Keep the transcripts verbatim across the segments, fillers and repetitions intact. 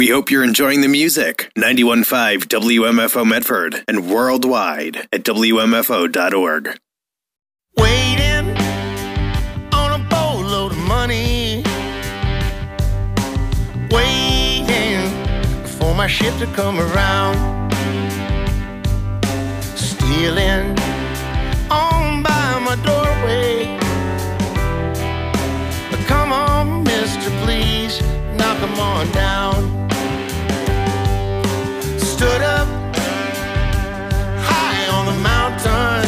We hope you're enjoying the music. ninety-one point five W M F O Medford and worldwide at W M F O dot org. Waiting on a boatload of money, waiting for my ship to come around, stealing on by my doorway. Come on, mister, please knock 'em on down. Stood up high on the mountain,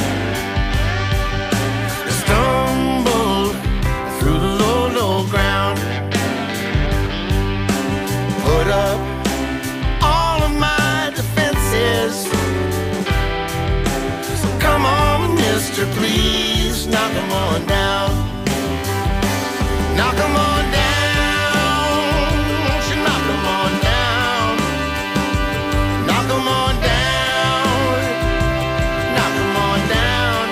stumbled through the low, low ground, put up all of my defenses. So come on, mister, please knock 'em on down. Knock 'em on down, won't you knock 'em on down? Knock 'em on down, knock 'em on down.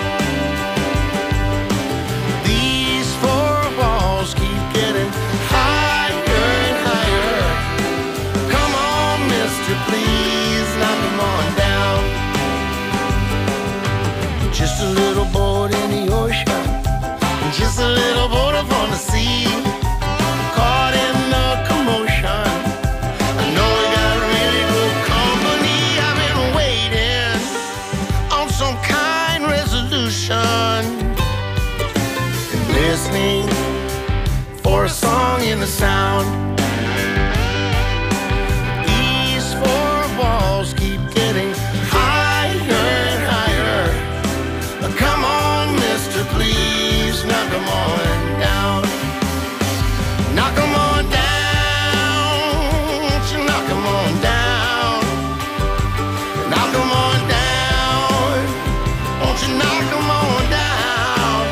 These four walls keep getting higher and higher. Come on, mister, please knock 'em on down. Just a little boat in the ocean, just a little boat up on the sea, caught in the commotion. I know we got really good company. I've been waiting on some kind resolution and listening for a song in the sound. These four walls keep getting higher and higher. Come on, mister, please knock 'em on down. Knock 'em on down, won't you knock 'em on down? Knock 'em on down, won't you knock 'em on down?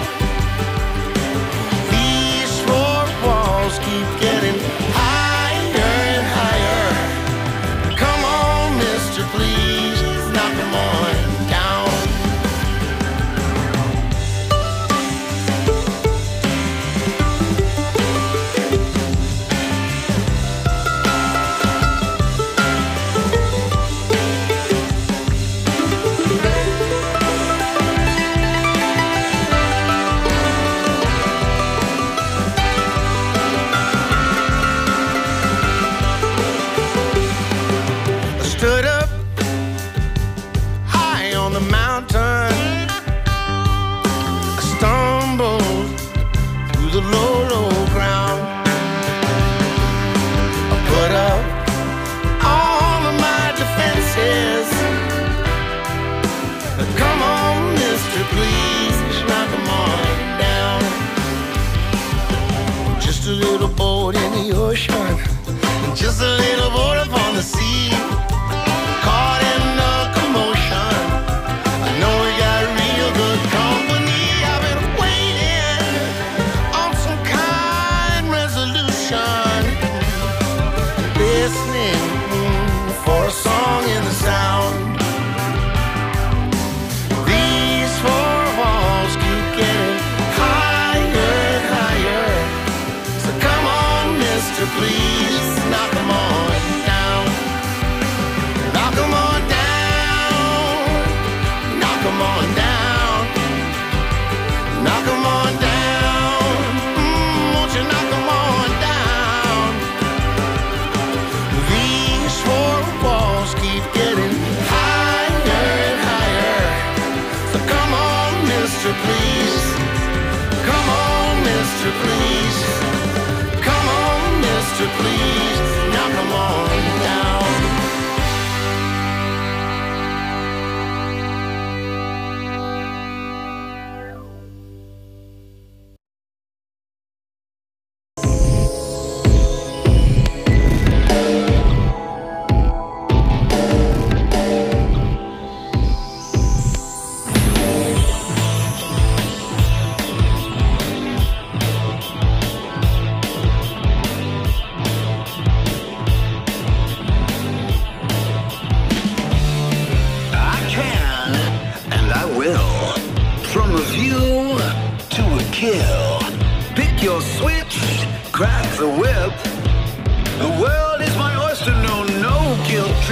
These four walls keep getting higher and higher. Come on, mister, please knock 'em on down. Stood up high on the mountain, I stumbled through the low, low ground. I put up all of my defenses. Come on, mister, please knock 'em on down. Just a little boat in the ocean, just a little boat up on the sea, caught in the commotion. I know we got real good company. I've been waiting on some kind resolution, listening for a song in the sound. These four walls keep getting higher and higher. So come on, mister, please knock 'em on down. Knock 'em on down, knock 'em on down, knock 'em on down, mm, won't you knock 'em on down? These four walls keep getting higher and higher. So come on, mister, please. Come on, mister, please. Come on, mister, please. Knock 'em on down. kill. Pick your switch, crack the whip. The world is my oyster.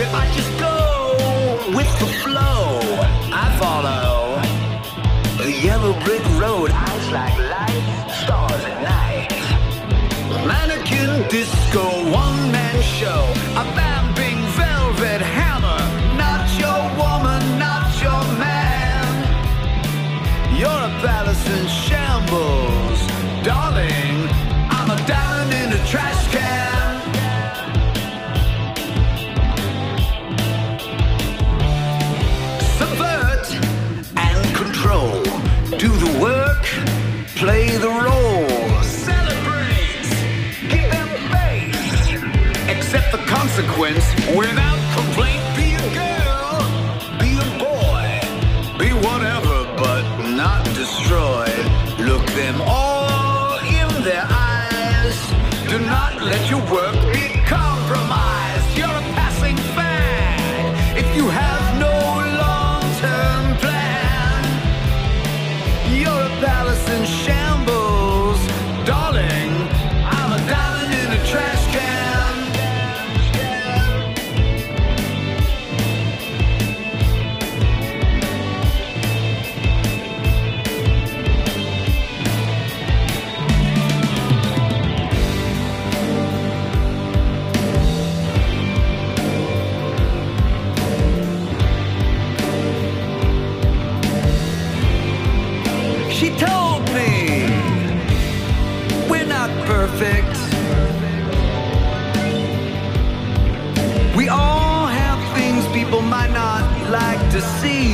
I just go with the flow. I follow a yellow brick road, eyes like lights, stars at night. Mannequin disco, one-man show, a vamping velvet hammer. Not your woman, not your man. You're a palace in shambles, darling. I'm a diamond in a trash can. Subvert and control. Do the work, play the role. Celebrate, give them face. Accept the consequence without complaint. Be a girl, be a boy, be whatever, but not destroyed. Look them all in their eyes. Do not let your work be compromised. You're a passing fad if you have no long-term plan. You're a palace in shambles, darling. I'm a diamond in a trash can. She told me we're not perfect. We all have things people might not like to see.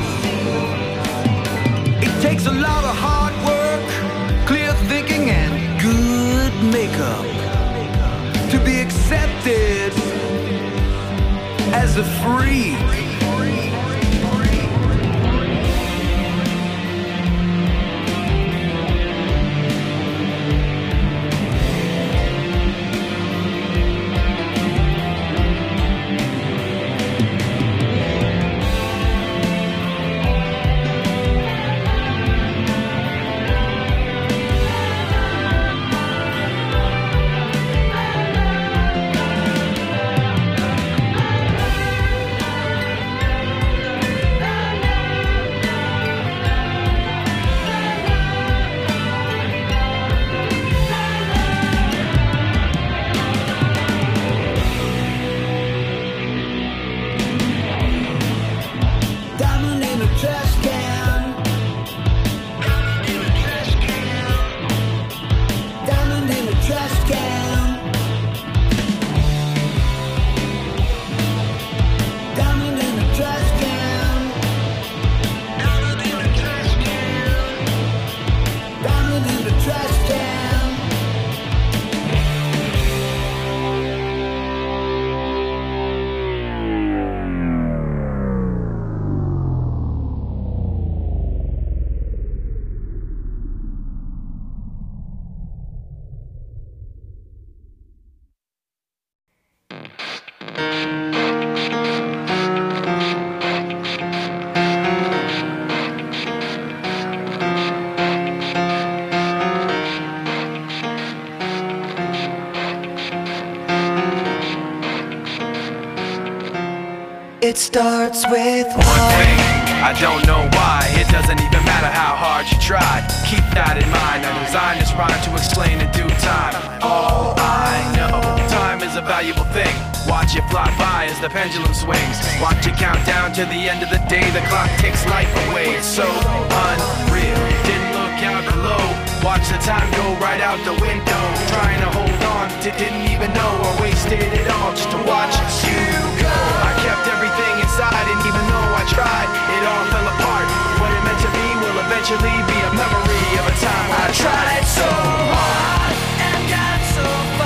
It takes a lot of hard work, clear thinking, and good makeup to be accepted as a freak. It starts with one thing, I don't know why. It doesn't even matter how hard you try. Keep that in mind, I designed this rhyme to explain in due time. All I know, time is a valuable thing. Watch it fly by as the pendulum swings. Watch it count down to the end of the day. The clock takes life away, it's so unreal. Didn't look out below, watch the time go right out the window. Trying to hold on to didn't even know I wasted it all just to watch you go. I kept everything inside, and even though I tried, it all fell apart. What it meant to be will eventually be a memory of a time when I tried so hard and got so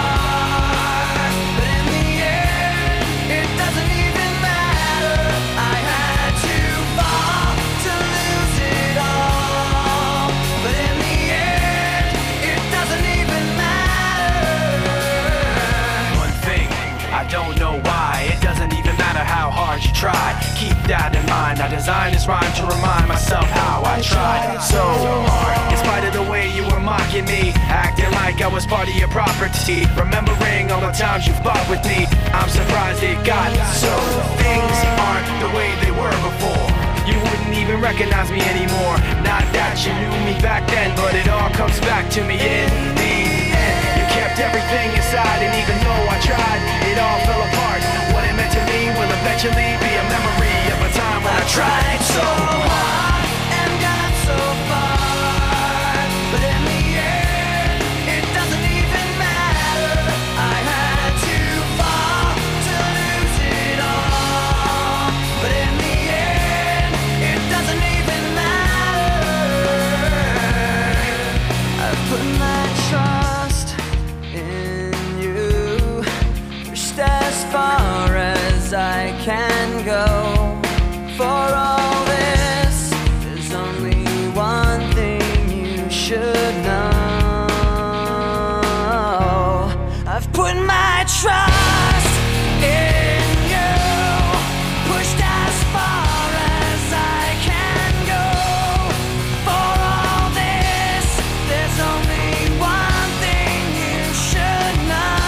far, but in the end, it doesn't even matter. I had to fall to lose it all, but in the end, it doesn't even matter. One thing, I don't know why, it doesn't even matter how hard you try. Keep that in mind, I designed this rhyme to remind myself how I tried so hard. In spite of the way you were mocking me, acting like I was part of your property, remembering all the times you fought with me, I'm surprised it got so recognize me anymore. Not that you knew me back then, but it all comes back to me in the end. You kept everything inside, and even though I tried, it all fell apart. What it meant to me will eventually be a memory of a time when I, I tried so hard and got so far, but in the end, it doesn't even matter. I had to fall to lose it all, but in the end, it doesn't even matter. I put my trust in you, pushed as far as I can go. For all this, there's only one thing you should know. I've put my trust in you, pushed as far as I can go. For all this, there's only one thing you should know.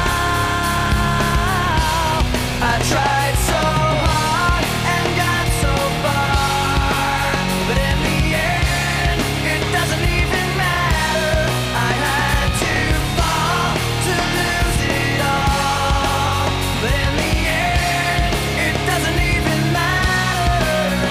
I tried so hard and got so far, but in the end, it doesn't even matter. I had to fall to lose it all, but in the end, it doesn't even matter.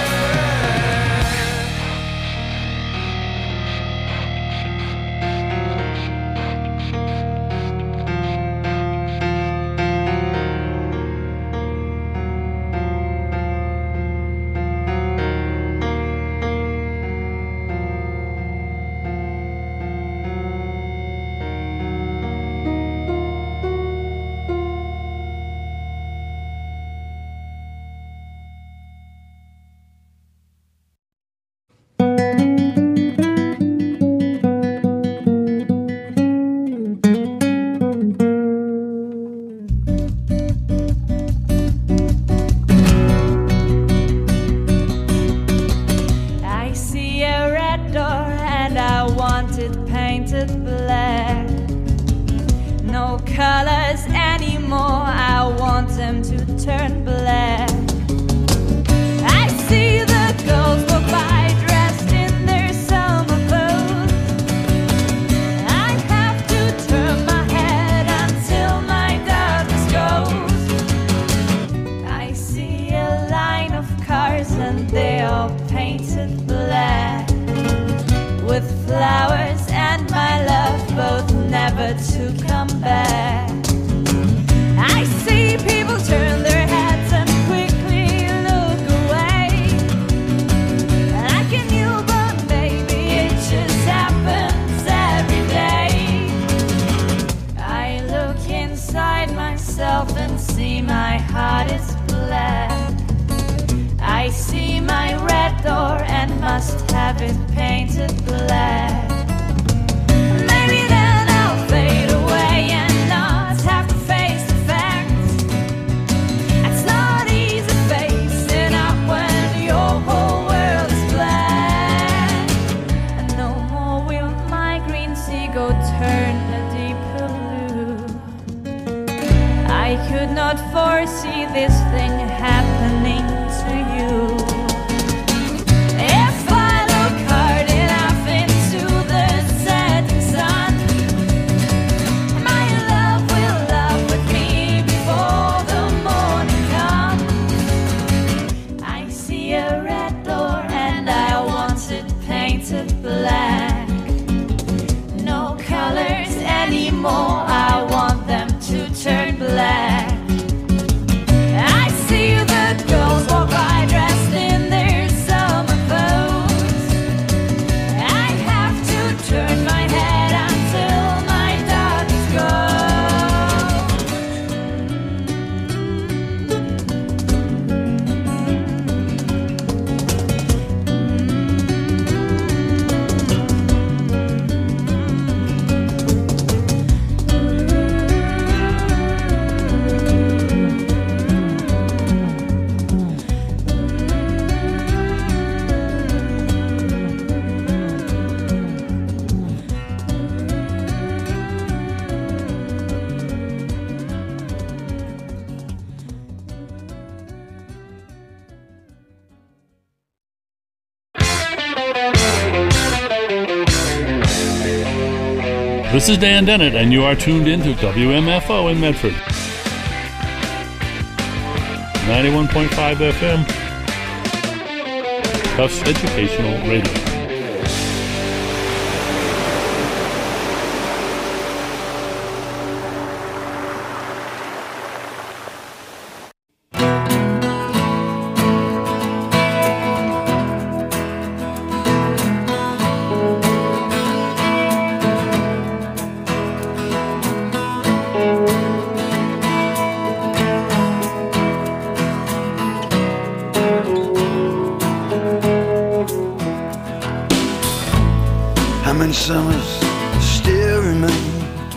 I see a red door and I want it painted black. No colors anymore, I want them to turn black. I see the girls go by dressed in their summer clothes. I have to turn my head until my darkness goes. I see a line of cars and they are painted black, with flowers and my love both never to come back. I see people turn their heads and quickly look away. Like a newborn baby, it just happens every day. I look inside myself and see my heart is black. I see my red door and must have it painted black. Maybe then I'll fade away and not have to face the facts. It's not easy facing up when your whole world is black. And no more will my green seagull turn a deeper blue. I could not foresee this thing happening to you. If I look hard enough into the setting sun, my love will love with me before the morning comes. I see a red door and I want it painted black. No colors anymore, I want them to turn black. I see the girls walk by dressed in This is Dan Dennett, and you are tuned in to W M F O in Medford. ninety-one point five F M, Tufts Educational Radio. How many summers still remain?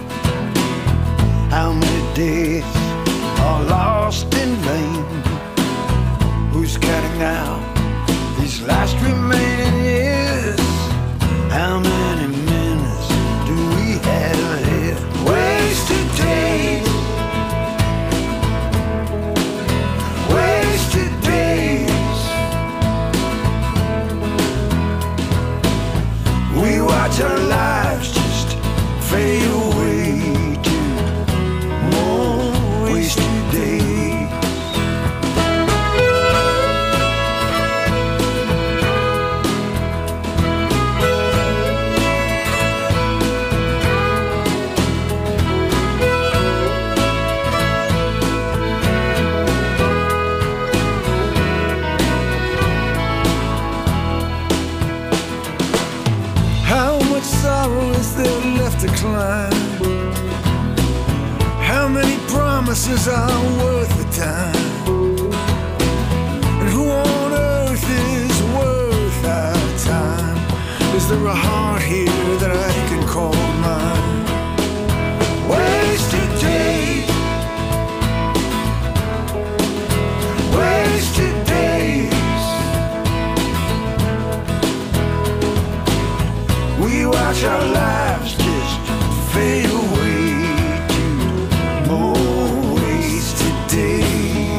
How many days are lost in vain? Who's counting now these last remaining years? How many minutes do we have ahead? Wasted days, wasted days. We watch our lives just fade away to more wasted days. How much sorrow is there left to climb? How many promises are worth the time? And who on earth is worth our time? Is there a heart here that I can call mine? Wasted days, wasted days. We watch our lives just fade away to more wasted days.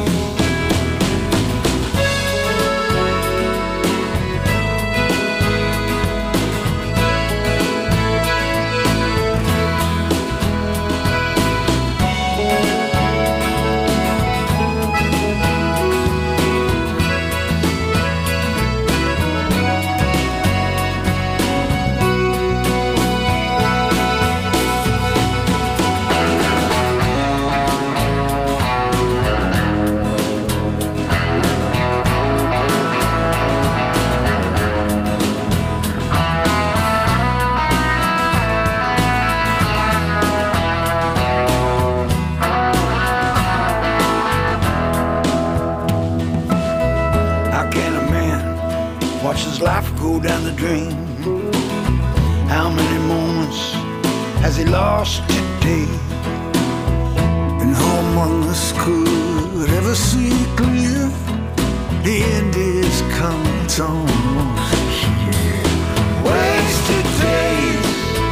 How can a man watch his life go down the drain? How many moments has he lost today? And who among us could ever see clear? The end is coming, it's almost here. Wasted days,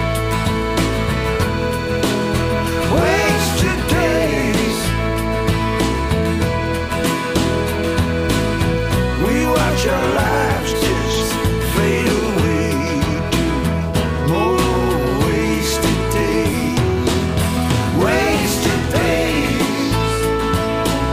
wasted days. We watch our lives just fade away to more wasted days, wasted days.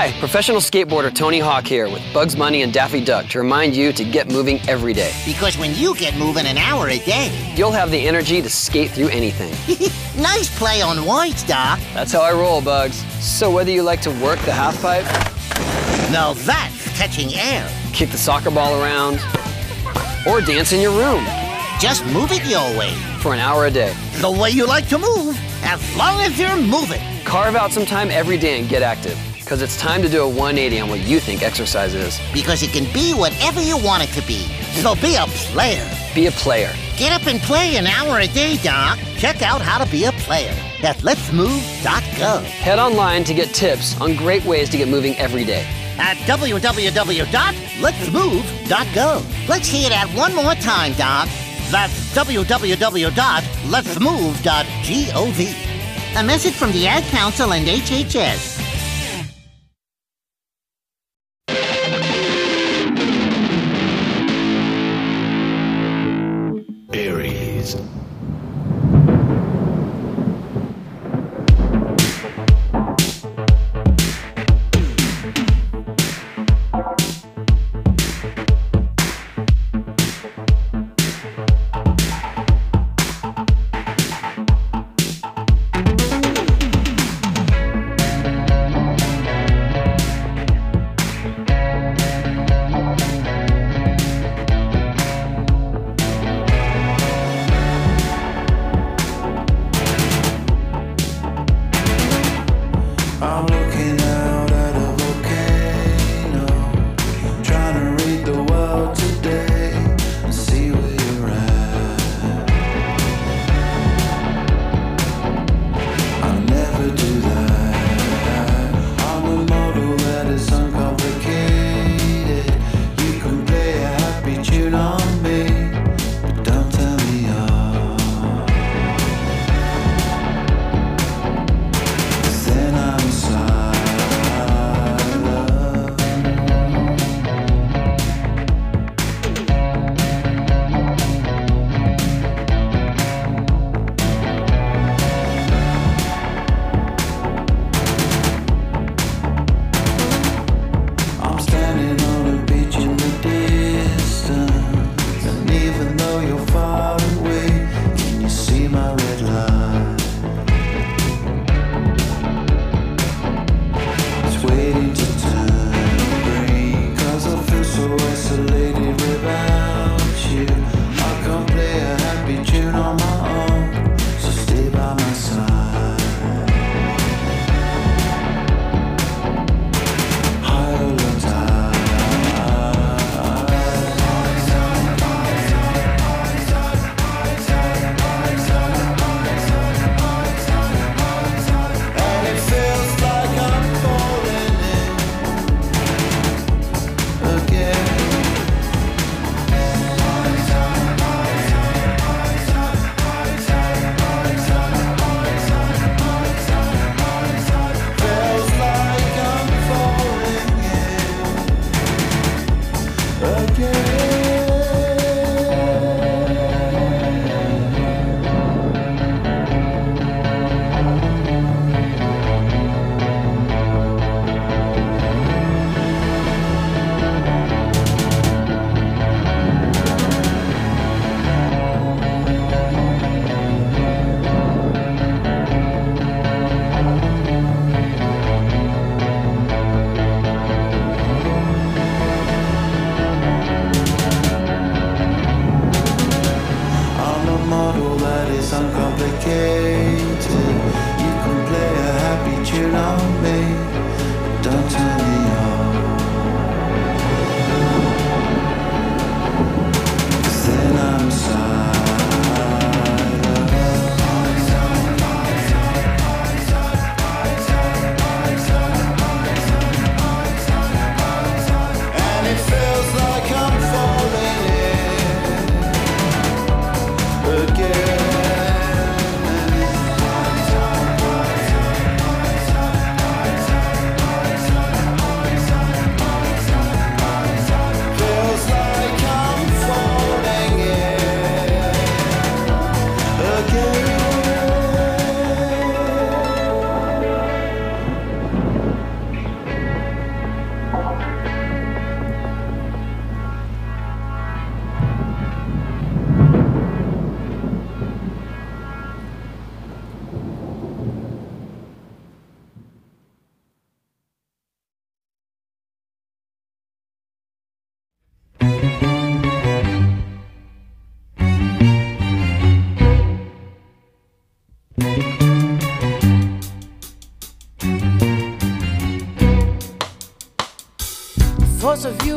Hi, professional skateboarder Tony Hawk here with Bugs Bunny and Daffy Duck to remind you to get moving every day. Because when you get moving an hour a day, you'll have the energy to skate through anything. Nice play on words, Doc. That's how I roll, Bugs. So whether you like to work the half pipe, now that's catching air, kick the soccer ball around, or dance in your room, just move it your way. For an hour a day. The way you like to move, as long as you're moving. Carve out some time every day and get active. Because it's time to do a one eighty on what you think exercise is. Because it can be whatever you want it to be. So be a player. Be a player. Get up and play an hour a day, Doc. Check out how to be a player at lets move dot gov. Head online to get tips on great ways to get moving every day. At w w w dot lets move dot gov. Let's hear that one more time, Doc. That's w w w dot lets move dot gov. A message from the Ad Council and H H S. Aries.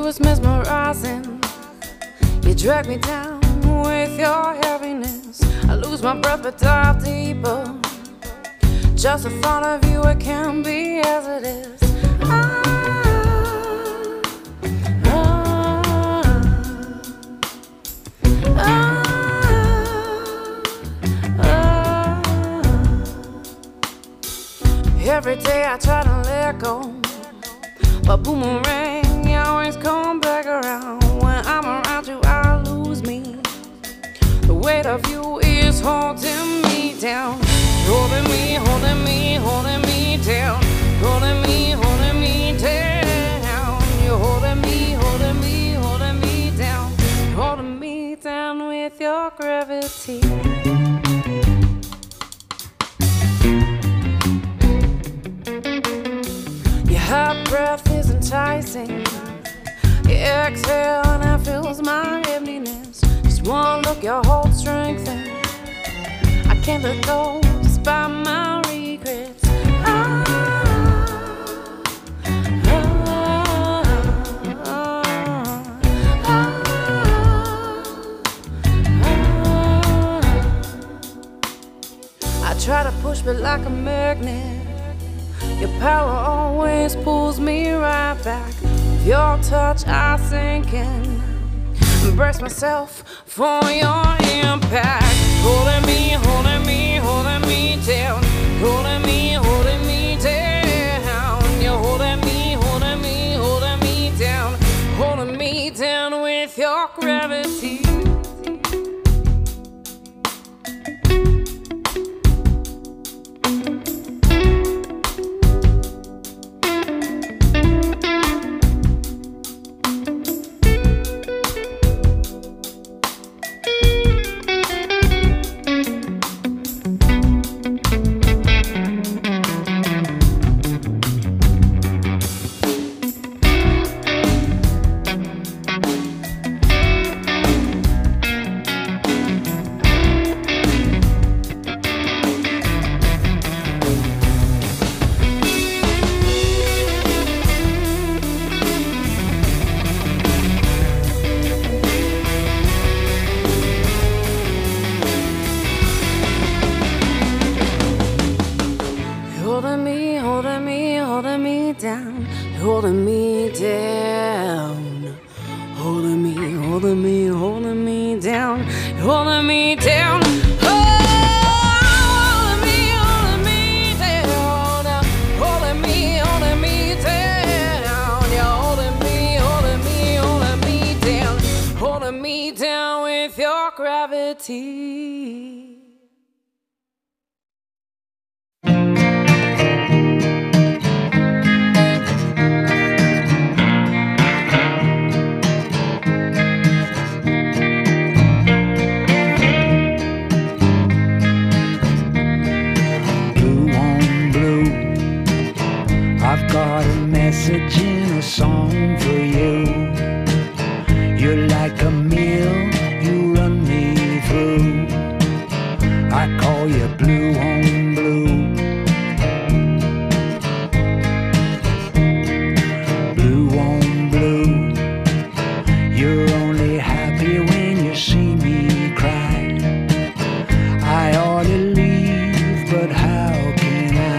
was mesmerizing. You drag me down with your heaviness. I lose my breath but dive deeper. Just the thought of you, it can be as it is. Ah, ah, ah, ah. Every day I try to let go, but boomerang, you always come back around. When I'm around you, I lose me. The weight of you is holding me down. Holding me, holding me, holding me down. Holding me, holding me down. You're holding me, holding me, holding me down. Holding me down with your gravity. Your hot breath is enticing. You exhale and it fills my emptiness. Just one look, your whole strength in. I can't let go despite my regrets. Ah, ah, ah, ah, ah. I try to push but like a magnet. Your power always pulls me right back. With your touch I sink in. Embrace myself for your impact. Holding me, holding me, holding me down. Holding me, holding me down. You're holding me, holding me, holding me down. Holding me down with your gravity. Holding me down, holding me, holding me, holding me down, holding me down. Holding me, holding me down, holding me, holding me down. You're holding me, holding me, holding me down, holding me down with your gravity. I've got a message in a song for you. You're like a meal, you run me through. I call you blue on blue. Blue on blue. You're only happy when you see me cry. I ought to leave, but how can I?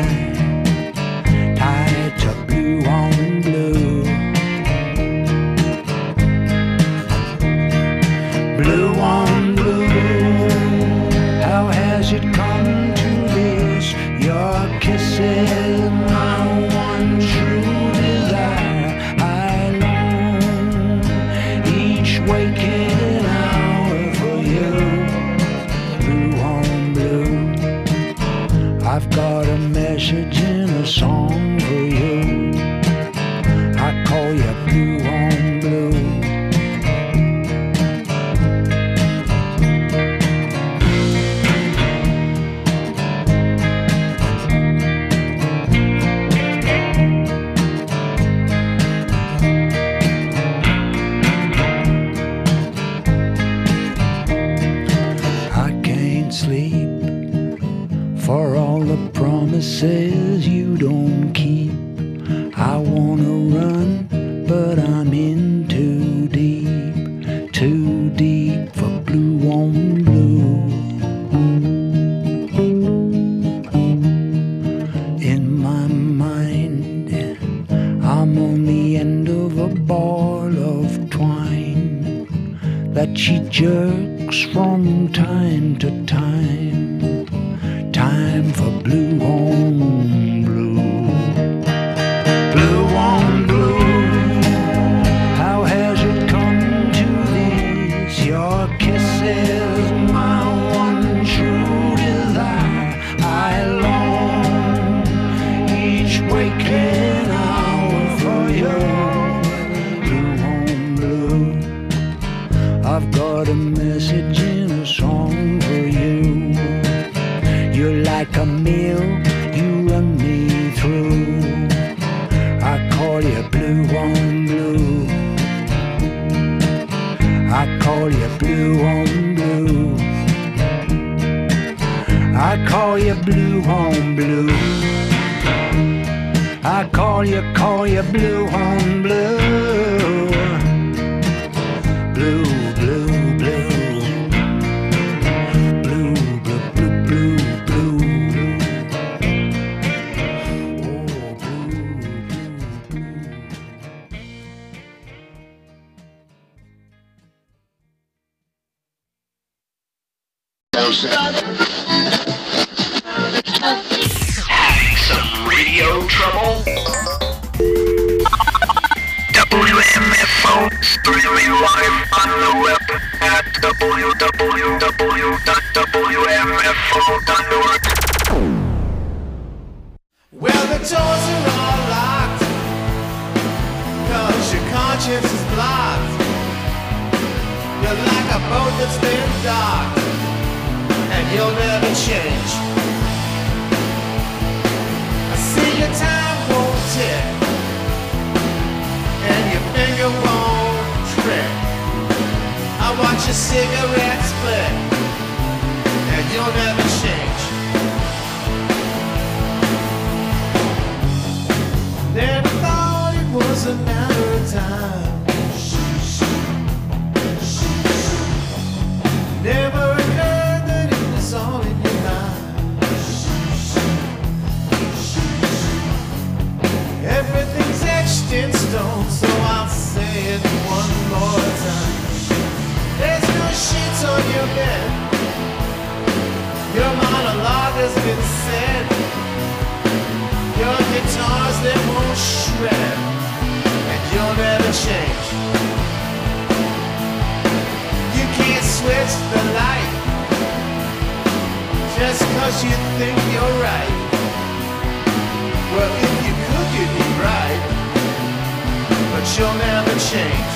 Blue on blue. Blue on blue. How has it come to this? Your kisses, my one true desire. I long each waking hour for you. Blue on blue. I've got a message in a song for you. I call you blue on blue. too deep for blue on blue. In my mind, I'm on the end of a ball of twine that she jerks from time to time. Time for blue on blue. Blue on blue. How has it come to this? Your kisses, my one true desire. I long each waking hour for you. Blue on blue. I've got a message in a song for you. You're like a mill, you run me through. I call you blue on blue. I call you blue on blue. I call you blue on blue. I call you, call you blue on blue. Blue, blue, blue. Having some radio trouble? W M F O streaming live on the web at w w w dot w m f o dot org. Well, the doors are all locked, 'cause your conscience is blocked. You're like a boat that's been docked, and you'll never change. I see your time won't tick, and your finger won't trick. I watch your cigarette split, and you'll never change. Never thought it was a matter of time. Never occurred that it was all in your mind. Everything's etched in stone, so I'll say it one more time. There's no sheets on your bed. Your monologue has been said. Your guitars, they won't shred, and you'll never change. You can't switch the light just 'cause you think you're right. Well, if you could, you'd be right, but you'll never change.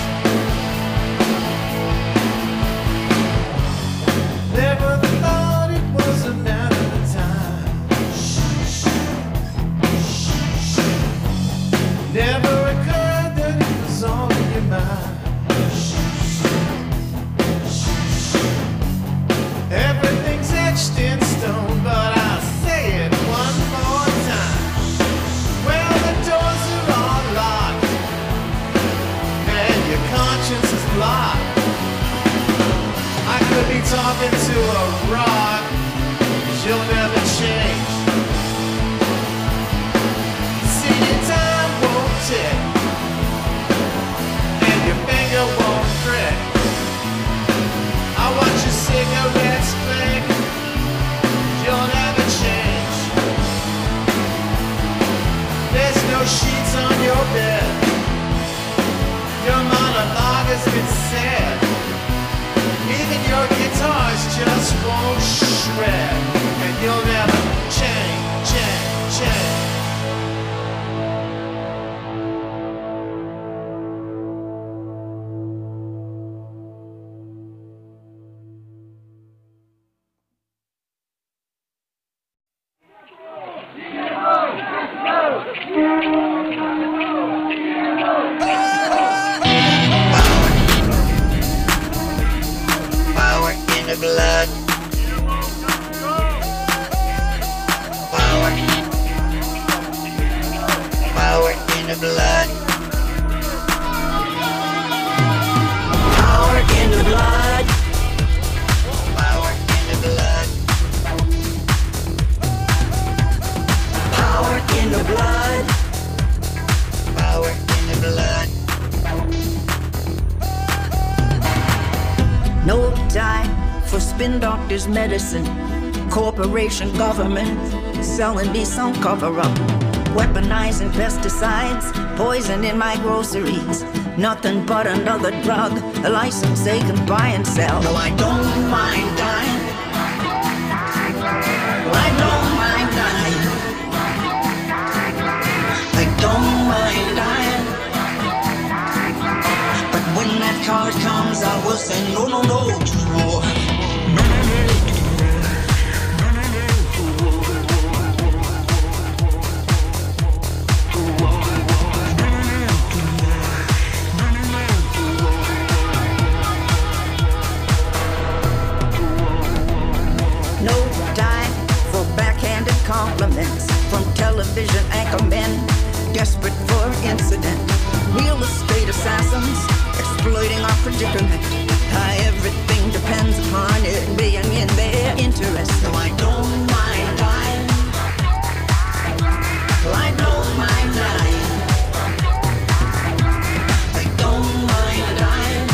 Never thought it was a matter of time. Never occurred that it was all in your mind. Everything's etched in stone, but I'll say it one more time. Well, the doors are all locked, and your conscience is blocked. I could be talking to a rock, 'cause you'll never change. See, your time won't tick, and your finger won't prick. I watch your cigarettes flick, you'll never change. There's no sheets on your bed. Your monologue has been said. Even your guitars just won't shred, and you'll never change, change, change. Power in the blood. Power. Power in the blood. Power in the No time for spin doctors' medicine. Corporation government selling me some cover-up. Weaponizing pesticides, poison in my groceries. Nothing but another drug, a license they can buy and sell. No, I don't mind dying. I don't mind dying. I don't mind dying. But when that card comes, I will say no, no, no to war. No, no, no to war. No, no, no to war. To war. No, no, no to war. No, no, no to war. No time for backhanded compliments from television anchormen, desperate for incident. Real estate assassins exploiting our predicament. How everything depends upon it being in their interest. No, I don't mind dying. I don't mind dying. I don't mind dying.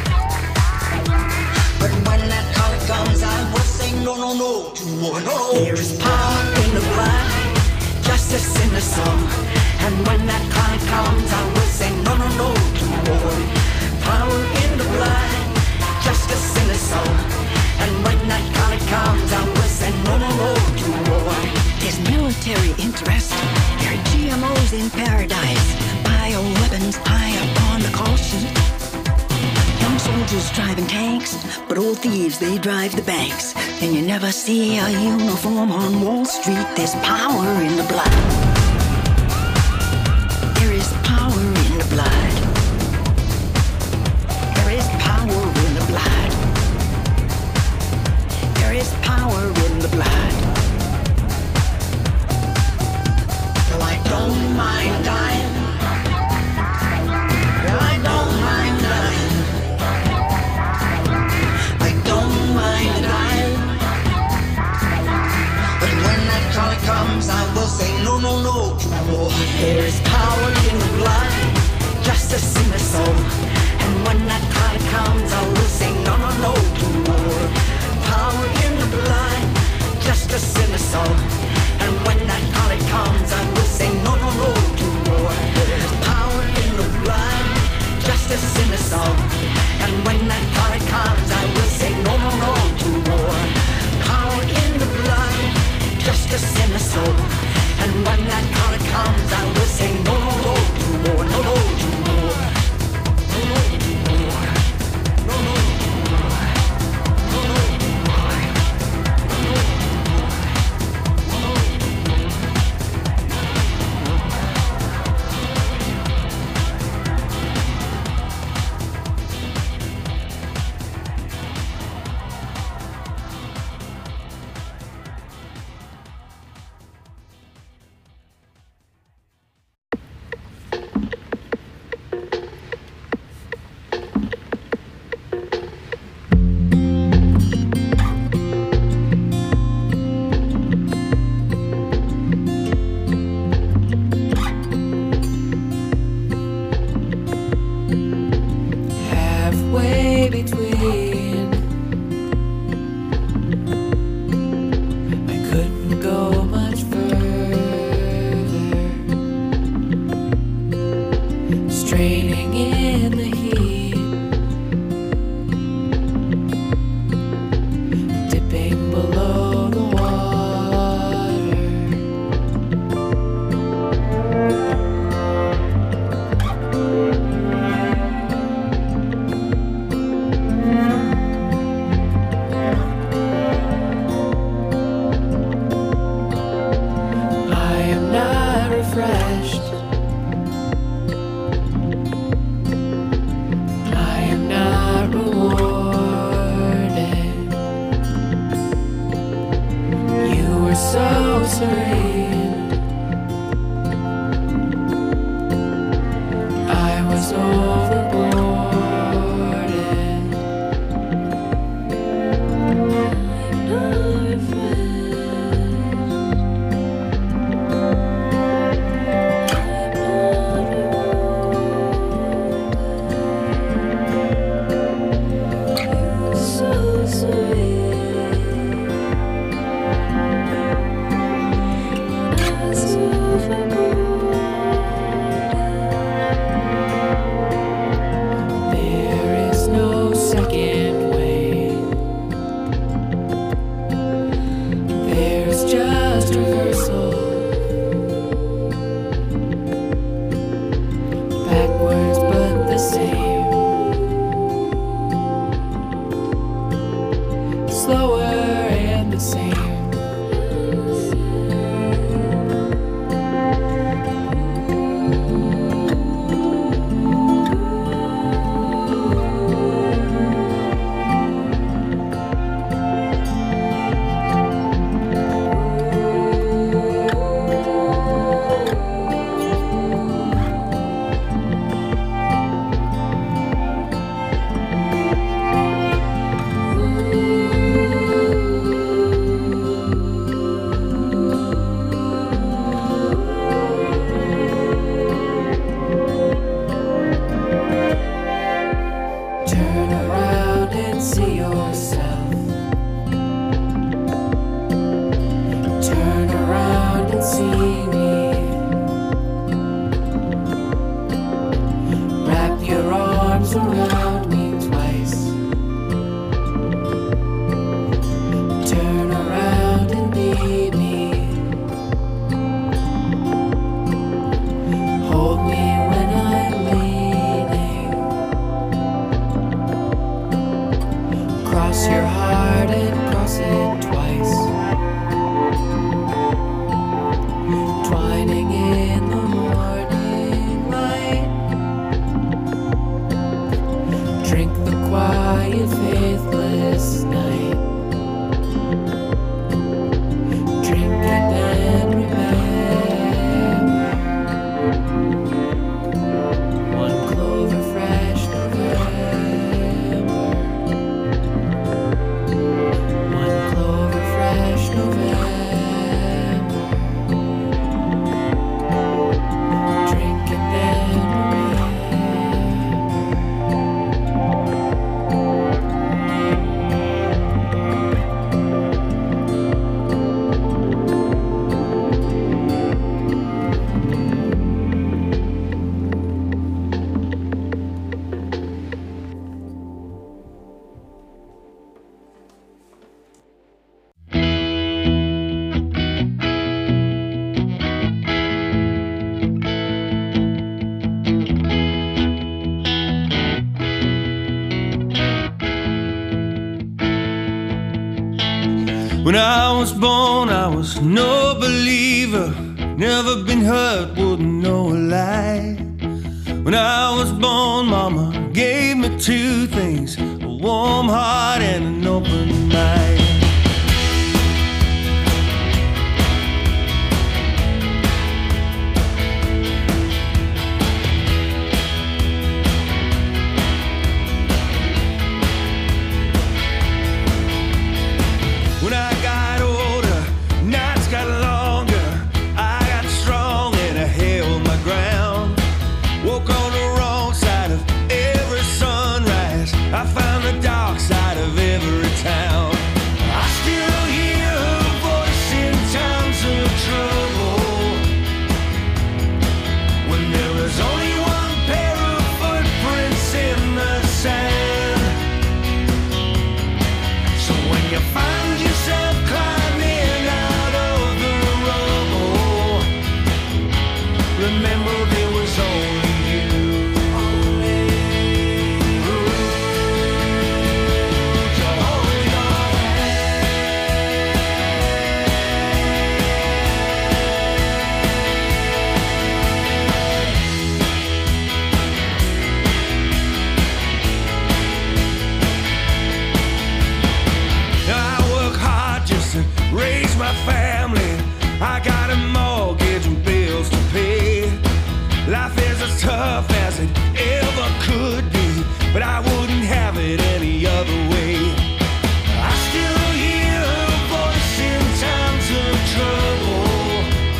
But when that call comes, I will say no, no, no to war. No. There is power in the blood, justice in the soul. And when that call comes, I will say no, no, no to war. Power in the blood, justice in the soul. And when that call comes, I will say no, no, no to war. There's military interest. There are G M Os in paradise. Bioweapons high upon the call sheet. Young soldiers driving tanks, but old thieves, they drive the banks. And you never see a uniform on Wall Street. There's power in the blood. There is power in the blood. There is power in the blood. There is power in the blood. No, I don't mind dying. I don't mind dying. I don't mind dying. But when that call comes, I will say no, no, no to war. There is power in the blood, justice in the soul. And when that call comes, I will say no, no, no to war. Power in the blood, justice in the soul. And when that call comes, I will say no, no, no to war. There is power in the blood, justice in the soul. And when that call comes, I will say no, no, no to war. Power in the blood, justice in the soul. And when that call comes, I will say no. slower and the same. When I was born, I was no believer. Never been hurt, wouldn't know a lie. When I was born, Mama gave me two things: a warm heart and an open mind. When I got older, nights got longer. I got strong and I held my ground. Woke on the wrong side of every sunrise. I found the dark side of every town. I still hear her voice in times of trouble. When there was only one pair of footprints in the sand. So when you find yourself climbing out of the rubble, remember there was only you. Only you to hold your I work hard just to raise my family. I got a mortgage and bills to pay. Life is as tough as it ever could be, but I wouldn't have it any other way. I still hear her voice in times of trouble.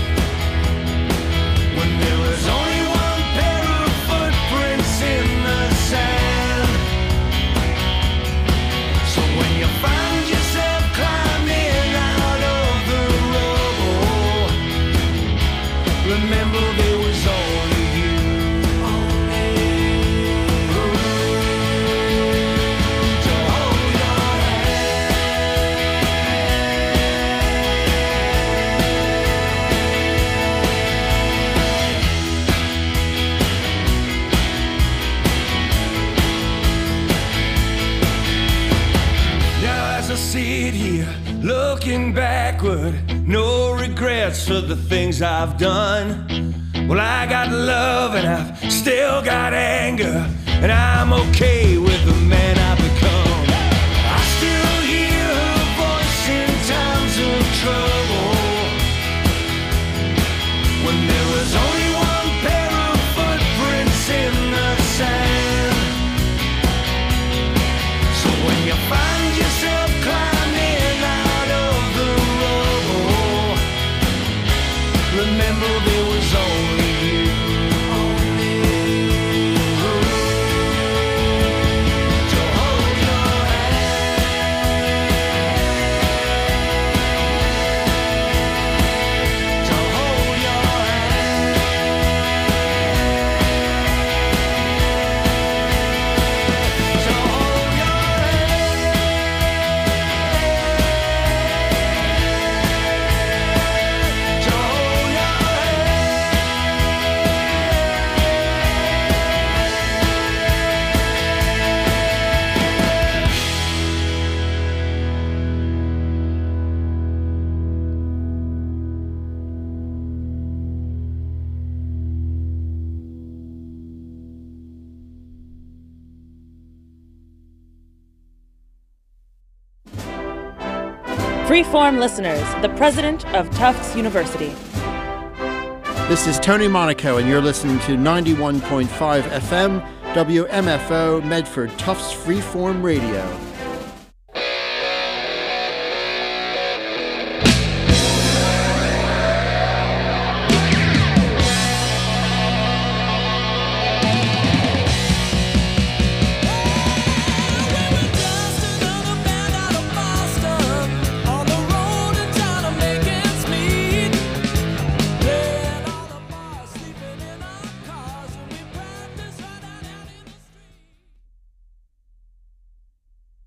When there was only one pair of footprints in the sand. So when you find yourself climbing out of the rubble, remember there was only you. Only you to hold sit here looking backward, no regrets for the things I've done. Well, I got love and I've still got anger, and I'm okay with the man I've become. I still hear her voice in times of trouble, when there was only one pair of footprints in the sand. So when you find yourself climbing out of the rubble, remember there was only you. To hold your hand, to hold your hand, to hold your hand, to hold your Freeform listeners, the president of Tufts University. This is Tony Monaco, and you're listening to ninety-one point five F M, W M F O, Medford Tufts Freeform Radio.